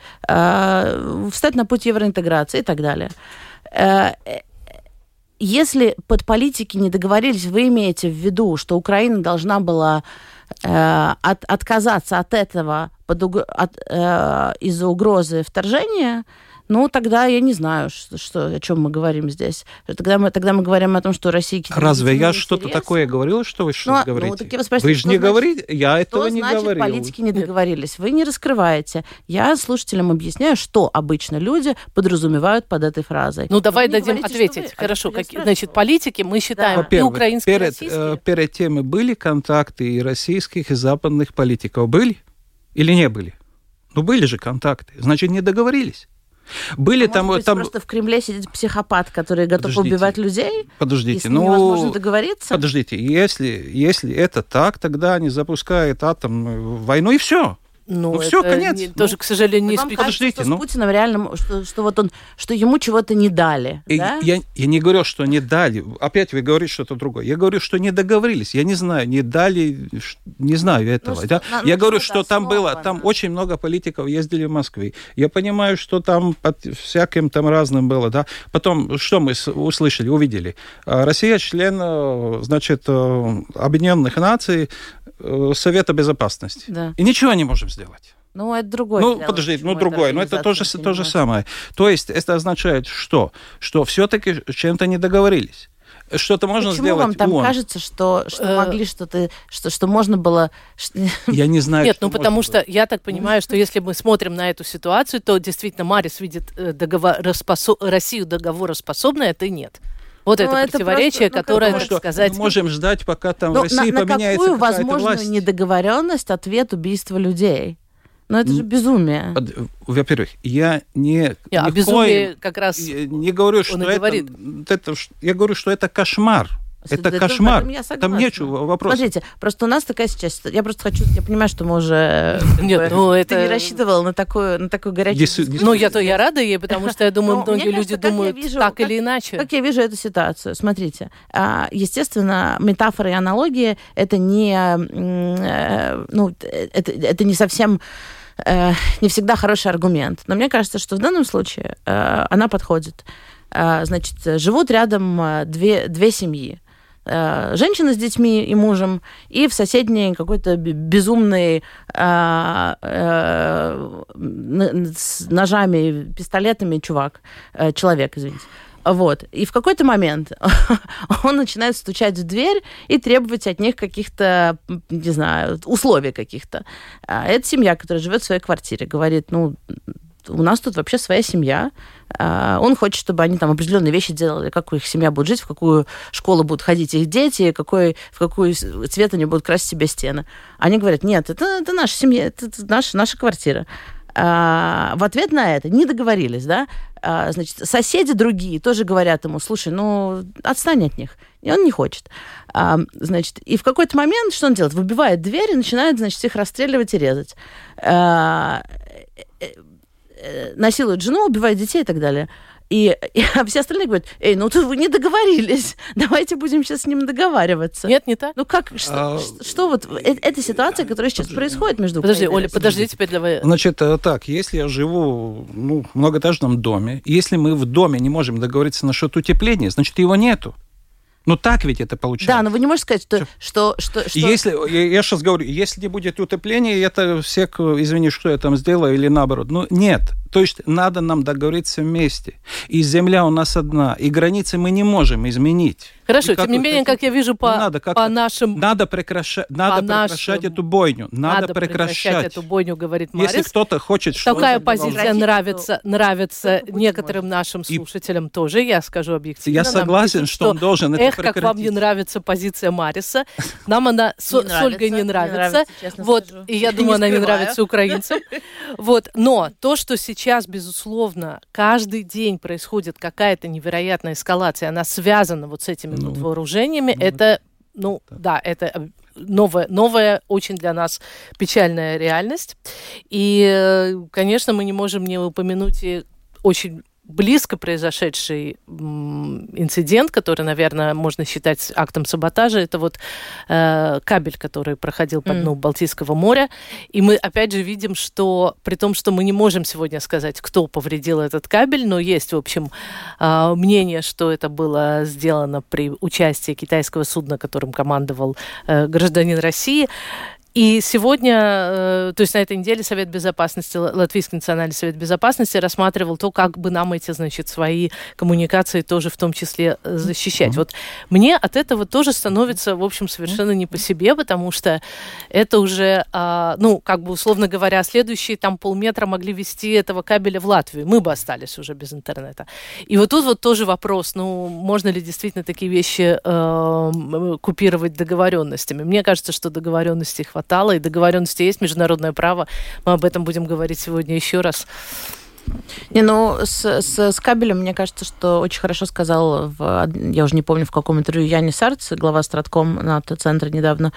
встать на путь евроинтеграции и так далее. Если под политики не договорились, вы имеете в виду, что Украина должна была э, от, отказаться от этого под, от, э, из-за угрозы вторжения, ну, тогда я не знаю, что, что, о чем мы говорим здесь. Тогда мы, тогда мы говорим о том, что Россия... Разве я что-то такое говорила, что вы сейчас ну, говорите? Ну, вы, вы же не говорите, я этого не значит, говорил. Политики не договорились? Вы не раскрываете. Я слушателям объясняю, что обычно люди подразумевают под этой фразой. Ну, давай вы дадим говорите, ответить. Вы... Хорошо, как, значит, политики мы считаем да. и украинские, перед, и российские. Перед тем были контакты и российских, и западных политиков. Были или не были? Ну, были же контакты. Значит, не договорились. Были а там, может быть, там... просто в Кремле сидит психопат, который готов подождите, убивать людей? Подождите, ну... невозможно договориться? Подождите, если, если это так, тогда они запускают атомную войну, и все. Ну, ну все, конец. Не, ну, тоже, к сожалению, не исключено. Подождите, что ну... с Путиным реально, что, что вот он, что ему чего-то не дали. И, да? я, я не говорю, что не дали. Опять вы говорите что-то другое. Я говорю, что не договорились. Я не знаю, не дали, не знаю этого. Ну, да? на, я говорю, что там было, там очень много политиков ездили в Москву. Я понимаю, что там под всяким там разным было, да. Потом, что мы услышали, увидели? Россия член, значит, Объединенных Наций, Совета Безопасности. Да. И ничего не можем сделать. Ну, это другое. Ну, подождите, ну, другое. Но это тоже то, то же самое. То есть это означает что? Что все-таки чем-то не договорились. что-то можно Почему сделать. вам там он. кажется, что, что могли что-то, что, что можно было... Я не знаю, Нет, что ну потому было. что я так понимаю, что если мы смотрим на эту ситуацию, то действительно Марис видит договор, распосо... Россию договороспособной, а ты нет. Вот ну, это, это противоречие, просто, ну, которое, так что сказать... Мы можем ждать, пока там Но в России на, поменяется на какую возможную власть? недоговоренность ответ убийства людей? Ну, это же безумие. Во-первых, я не... Я, а безумие как раз не говорю, что это, это... Я говорю, что это кошмар. Это, это кошмар. Там нечего вопросов. Смотрите, просто у нас такая сейчас... Я просто хочу... Я понимаю, что мы уже... Нет, ну это... Ты не рассчитывал на такую, на такую горячую... Дис... Ну, я, то, я рада ей, потому что я думаю, многие люди думают так или иначе. Как я вижу эту ситуацию? Смотрите. Естественно, метафоры и аналогии — это не... Ну, это, это не совсем... Не всегда хороший аргумент. Но мне кажется, что в данном случае она подходит. Значит, живут рядом две, две семьи. Женщина с детьми и мужем, и в соседней какой-то безумный а, а, с ножами, пистолетами чувак, человек, извините. Вот. И в какой-то момент он начинает стучать в дверь и требовать от них каких-то, не знаю, условий каких-то. Это семья, которая живет в своей квартире, говорит, ну, у нас тут вообще своя семья. Он хочет, чтобы они там определенные вещи делали, как их семья будет жить, в какую школу будут ходить их дети, какой, в какой цвет они будут красить себе стены. Они говорят, нет, это, это наша семья, это, это наша, наша квартира. А, в ответ на это не договорились, да? А, значит, соседи другие тоже говорят ему, слушай, ну, отстань от них. И он не хочет. А, значит, и в какой-то момент что он делает? Выбивает дверь и начинает, значит, их расстреливать и резать. А, насилует жену, убивает детей и так далее. И, и а все остальные говорят, эй, ну тут вы не договорились, давайте будем сейчас с ним договариваться. Нет, не так. Ну как, что, а... что, что вот, э, эта ситуация, которая сейчас подожди. происходит между Подожди, Оля, подожди, теперь давай. Значит, так, если я живу ну, в многоэтажном доме, если мы в доме не можем договориться насчет утепления, значит, его нету. Ну так ведь это получается. Да, но вы не можете сказать, что... что, что, что... Если, я, я сейчас говорю, если не будет утепления, это все, извини, что я там сделаю, или наоборот. Ну нет. То есть надо нам договориться вместе. И земля у нас одна, и границы мы не можем изменить. Хорошо, тем не менее, как я вижу по, надо, по нашим... Надо, прекращать, надо прекращать эту бойню. Надо, надо прекращать. прекращать эту бойню, говорит Марис. Если кто-то хочет... Такая позиция нравится, нравится некоторым нашим слушателям и... тоже, я скажу объективно. Я согласен, пишут, что он должен это эх, прекратить. как вам не нравится позиция Мариса. Нам она с, с Ольгой не нравится. Вот, и я думаю, она не нравится украинцам. Вот, но то, что сейчас, безусловно, каждый день происходит какая-то невероятная эскалация, она связана вот с этими ну, вот вооружениями, ну, это, ну, да, да это новая, новая, очень для нас печальная реальность. И, конечно, мы не можем не упомянуть и очень близко произошедший инцидент, который, наверное, можно считать актом саботажа, это вот э, кабель, который проходил по дну mm. Балтийского моря. И мы, опять же, видим, что при том, что мы не можем сегодня сказать, кто повредил этот кабель, но есть, в общем, э, мнение, что это было сделано при участии китайского судна, которым командовал э, гражданин России. И сегодня, то есть на этой неделе Совет Безопасности, Латвийский национальный совет безопасности рассматривал то, как бы нам эти, значит, свои коммуникации тоже в том числе защищать. Mm-hmm. Вот мне от этого тоже становится, в общем, совершенно не по себе, потому что это уже, ну, как бы, условно говоря, следующие там полметра могли вести этого кабеля в Латвию. Мы бы остались уже без интернета. И вот тут вот тоже вопрос, ну, можно ли действительно такие вещи э, купировать договоренностями? Мне кажется, что договоренностей хватает. И договоренности есть, международное право. Мы об этом будем говорить сегодня еще раз. Не, ну, с, с, с кабелем, мне кажется, что очень хорошо сказал, в, я уже не помню, в каком интервью, Янис Арц, глава Стратком НАТО-центра недавно,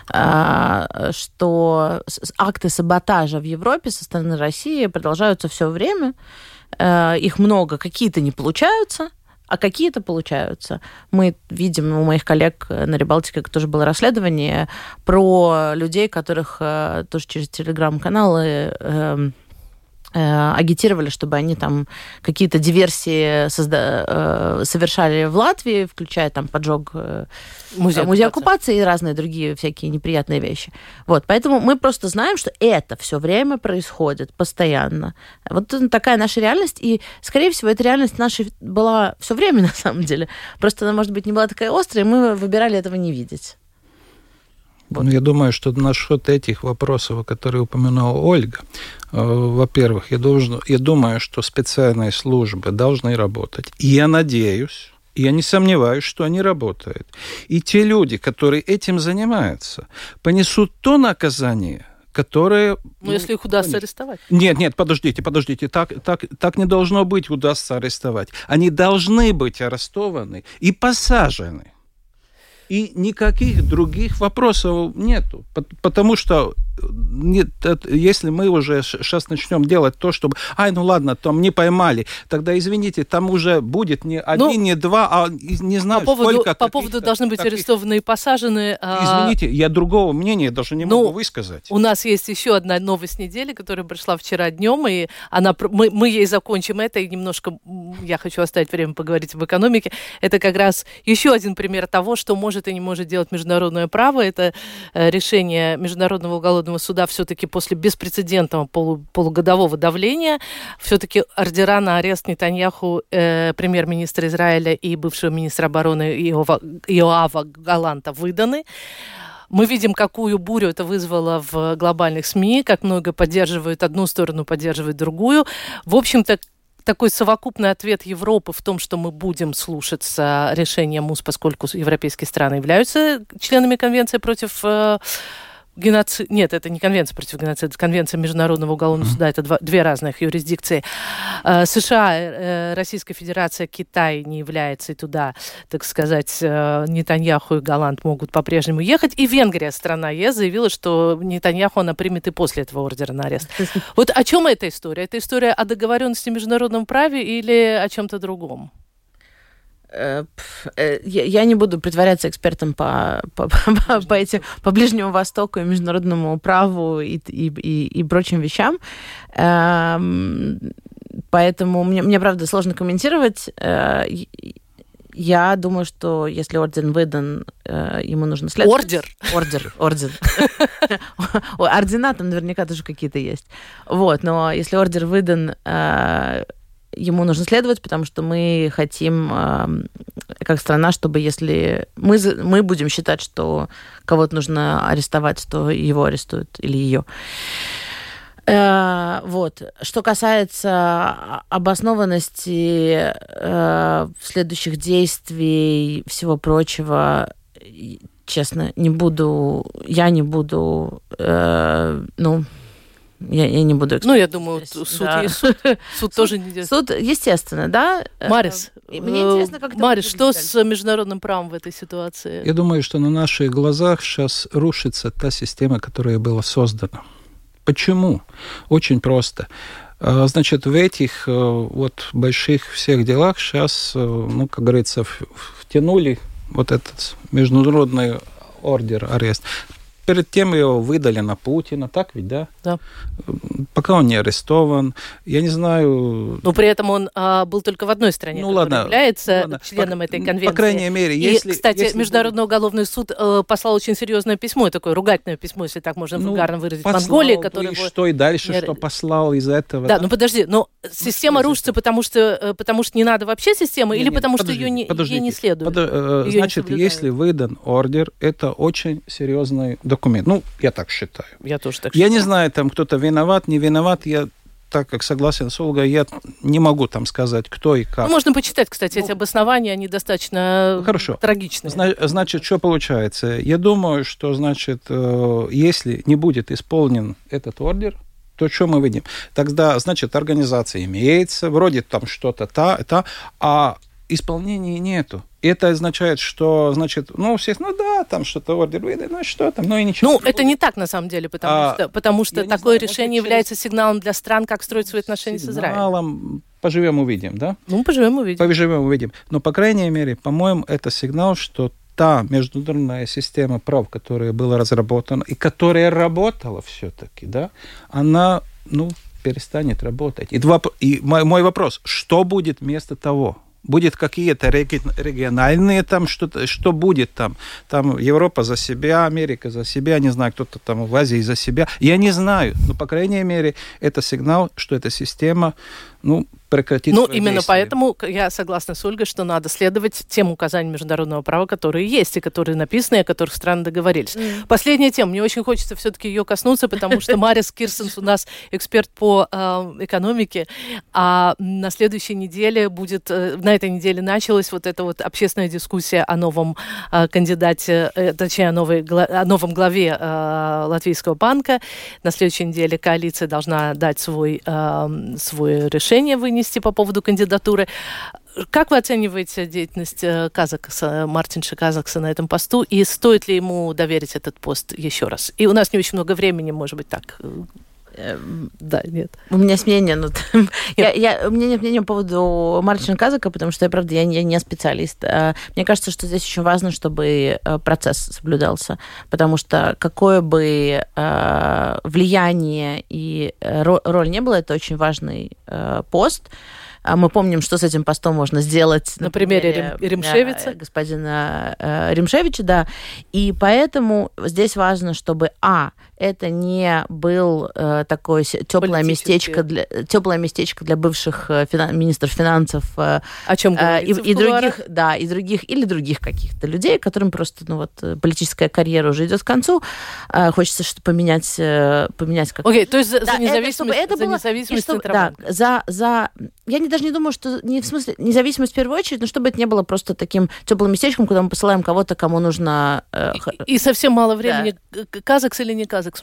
а, что акты саботажа в Европе со стороны России продолжаются все время. А, их много, какие-то не получаются, а какие-то получаются. Мы видим у моих коллег на Рибалтике тоже было расследование про людей, которых тоже через телеграм-каналы агитировали, чтобы они там какие-то диверсии созда- совершали в Латвии, включая там поджог музея, музея оккупации и разные другие всякие неприятные вещи. Вот, поэтому мы просто знаем, что это все время происходит постоянно. Вот такая наша реальность, и, скорее всего, эта реальность наша была все время, на самом деле. Просто она, может быть, не была такая острая, и мы выбирали этого не видеть. Вот. Я думаю, что насчет этих вопросов, которые упомянула Ольга, э, во-первых, я, должен, я думаю, что специальные службы должны работать. И я надеюсь, и я не сомневаюсь, что они работают. И те люди, которые этим занимаются, понесут то наказание, которое... Ну, если их удастся понять. арестовать. Нет, нет, подождите, подождите. Так, так, так не должно быть, удастся арестовать. Они должны быть арестованы и посажены. И никаких других вопросов нету. Потому что нет, если мы уже сейчас начнем делать то, чтобы... Ай, ну ладно, там не поймали. Тогда, извините, там уже будет не один, ну, не два, а не знаю, по поводу, сколько... По поводу должны быть арестованы и посажены... Извините, я другого мнения даже не ну, могу высказать. У нас есть еще одна новость недели, которая пришла вчера днем, и она, мы, мы ей закончим это, и немножко я хочу оставить время поговорить об экономике. Это как раз еще один пример того, что может и не может делать международное право. Это решение Международного уголовного суда все-таки после беспрецедентного полу, полугодового давления, все-таки ордера на арест Нетаньяху, э, премьер-министра Израиля и бывшего министра обороны Иова, Иоава Галанта выданы. Мы видим, какую бурю это вызвало в глобальных СМИ, как много поддерживают одну сторону, поддерживают другую. В общем-то, такой совокупный ответ Европы в том, что мы будем слушаться решения МУС, поскольку европейские страны являются членами Конвенции против... Э, Геноцид... Нет, это не конвенция против геноцида, это конвенция Международного уголовного суда, это два, две разных юрисдикции. США, Российская Федерация, Китай не является, и туда, так сказать, Нетаньяху и Галант могут по-прежнему ехать. И Венгрия, страна ЕС, заявила, что Нетаньяху она примет и после этого ордера на арест. Вот о чем эта история? Это история о договоренности в международном праве или о чем-то другом? Я не буду притворяться экспертом по, по, по, по, этим, по Ближнему Востоку и международному праву и, и, и, и прочим вещам. Поэтому мне, мне, правда, сложно комментировать. Я думаю, что если ордер выдан, ему нужно следовать. Ордер? Ордер, ордер. Ордена там наверняка тоже какие-то есть. Вот, но если ордер выдан... Ему нужно следовать, потому что мы хотим, как страна, чтобы если мы, мы будем считать, что кого-то нужно арестовать, то его арестуют или ее. Вот. Что касается обоснованности следующих действий, всего прочего, честно, не буду, я не буду, ну... Я, я не буду... Ну, я думаю, суд да. есть суд. Суд тоже не делает. Суд, естественно, да. Марис, мне интересно, как Марис, что с международным правом в этой ситуации? Я думаю, что на наших глазах сейчас рушится та система, которая была создана. Почему? Очень просто. Значит, в этих вот больших всех делах сейчас, ну, как говорится, втянули вот этот международный ордер, арест. Перед тем его выдали на Путина, так ведь, да? Да. Пока он не арестован, я не знаю... Но при этом он а, был только в одной стране, ну, которая ладно, является ладно. членом по, этой конвенции. По крайней мере, и, если... И, кстати, если Международный будет... уголовный суд э, послал очень серьезное письмо, такое ругательное письмо, если так можно ну, вульгарно выразить, Монголии, который... И что, и дальше, не... что послал из этого? Да, да? ну подожди, но ну, система рушится, потому что, потому что не надо вообще системы, нет, или нет, потому что ее не, ей не следует? Под, э, значит, не если выдан ордер, это очень серьезный документ. Ну, я так считаю. Я тоже так я считаю. не знаю, там кто-то виноват, не виноват. Я, так как согласен с Ольгой, я не могу там сказать, кто и как. Ну, можно почитать, кстати, ну, эти обоснования, они достаточно хорошо. трагичные. Зна- значит, что получается? Я думаю, что, значит, э, если не будет исполнен этот ордер, то что мы видим? Тогда, значит, организация имеется, вроде там что-то та, та, а исполнения нету. Это означает, что, значит, ну, у всех, ну да, там что-то ордер выйдет, ну что там, ну и ничего. Ну, это не так, на самом деле, потому а, что, потому что такое знаю, решение является сигналом для стран, как строить свои отношения с Израилем. Сигналом поживем, увидим, да? Ну, поживем, увидим. Поживем, увидим. Но, по крайней мере, по-моему, это сигнал, что та международная система прав, которая была разработана и которая работала все-таки, да, она, ну, перестанет работать. И, два, и мой, мой вопрос, что будет вместо того? Будет какие-то региональные там что-то, что будет там? Там Европа за себя, Америка за себя, не знаю, кто-то там в Азии за себя. Я не знаю, но, по крайней мере, это сигнал, что эта система, ну, прекратит Ну, свои именно действия. поэтому я согласна с Ольгой, что надо следовать тем указаниям международного права, которые есть, и которые написаны, о которых страны договорились. Mm. Последняя тема. Мне очень хочется все-таки ее коснуться, потому что Марис Кирсенс у нас эксперт по э, экономике, а на следующей неделе будет, э, на этой неделе началась вот эта вот общественная дискуссия о новом э, кандидате, э, точнее, о, новой, о новом главе э, Латвийского банка. На следующей неделе коалиция должна дать свой, э, свое решение, вынести по поводу кандидатуры. Как вы оцениваете деятельность Казакса, Мартинша Казакса на этом посту, и стоит ли ему доверить этот пост еще раз? И у нас не очень много времени, может быть, так... Да, нет. У меня есть мнение, но я, я, у меня нет мнения по поводу Мартина Казака, потому что, я, правда, я, я не специалист. Мне кажется, что здесь очень важно, чтобы процесс соблюдался, потому что какое бы влияние и роль не было, это очень важный пост. Мы помним, что с этим постом можно сделать. На примере Римшевица. Господина Римшевича, да. И поэтому здесь важно, чтобы, а, это не был э, такое теплое местечко для теплое местечко для бывших финан, министров финансов, э, о чем э, и, и других, да, и других или других каких-то людей, которым просто, ну вот, политическая карьера уже идет к концу, э, хочется что поменять, э, поменять как. Окей, okay, то есть за, да, за независимость, это, это за независимость чтобы, Центробанка. Да, за за я не, даже не думаю, что не в смысле независимость в первую очередь, но чтобы это не было просто таким теплым местечком, куда мы посылаем кого-то, кому нужно. Э, и, и совсем мало времени. Да. Казакс или не Казакс?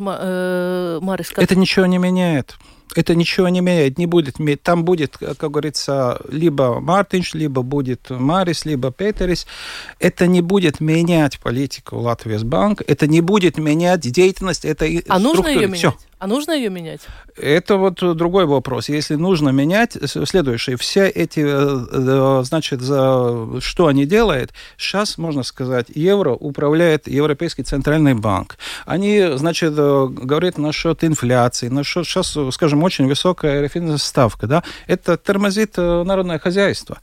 Марис, как... Это ничего не меняет. Это ничего не меняет, не будет. Там будет, как говорится, либо Мартинш, либо будет Марис, либо Петерис. Это не будет менять политику Латвийсбанк, это не будет менять деятельность этой а структуры. Нужно ее менять? Всё. А нужно ее менять? Это вот другой вопрос. Если нужно менять, следующее, все эти, значит, за, что они делают, сейчас, можно сказать, евро управляет Европейский Центральный банк. Они, значит, говорят насчет инфляции, насчет, сейчас, скажем, очень высокая референтная ставка, да, это тормозит народное хозяйство.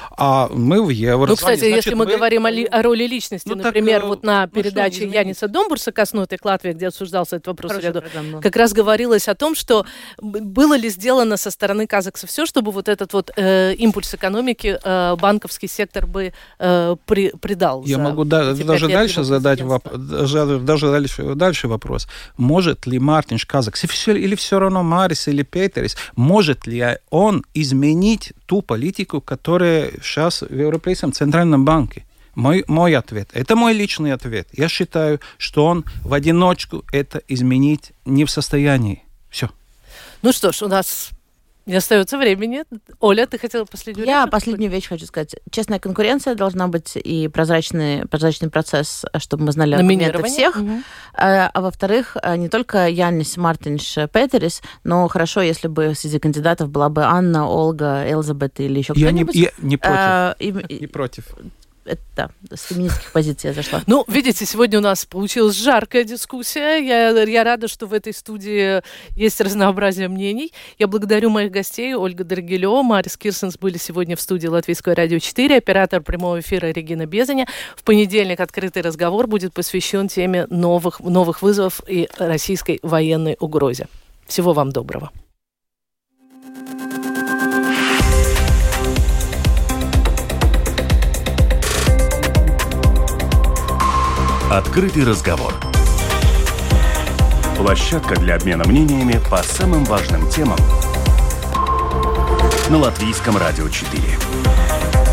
А мы в евро... Ну, кстати, значит, если мы, мы говорим о, ли, о роли личности, ну, например, так, вот на ну, передаче Яниса Домбурса «Коснутый к Латвии», где обсуждался этот вопрос, ряду, как раз говорилось о том, что было ли сделано со стороны Казакса все, чтобы вот этот вот э, импульс экономики э, банковский сектор бы э, при, придал. Я могу да, даже дальше задать воп- даже, даже дальше, дальше вопрос. Может ли Мартинш Казакс, или все равно Марис или Петерис, может ли он изменить ту политику, которая сейчас в Европейском Центральном банке? Мой, мой ответ, это мой личный ответ. Я считаю, что он в одиночку это изменить не в состоянии. Все. Ну что ж, у нас не остается времени. Оля, ты хотела последнюю Я вещь? последнюю вещь хочу сказать. Честная конкуренция должна быть и прозрачный, прозрачный процесс, чтобы мы знали аргументы всех. Угу. А, а во-вторых, не только Янис, Мартинш, Петерис, но хорошо, если бы среди кандидатов была бы Анна, Ольга, Элизабет или еще кто-нибудь. Я не, я не против. А, и, не против. Это, да, с феминистских позиций я зашла. Ну, видите, сегодня у нас получилась жаркая дискуссия. Я, я рада, что в этой студии есть разнообразие мнений. Я благодарю моих гостей. Ольга Дергилева, Марис Кирсенс были сегодня в студии Латвийского радио четыре, оператор прямого эфира Регина Безаня. В понедельник открытый разговор будет посвящен теме новых, новых вызовов и российской военной угрозе. Всего вам доброго. Открытый разговор. Площадка для обмена мнениями по самым важным темам на Латвийском радио четыре.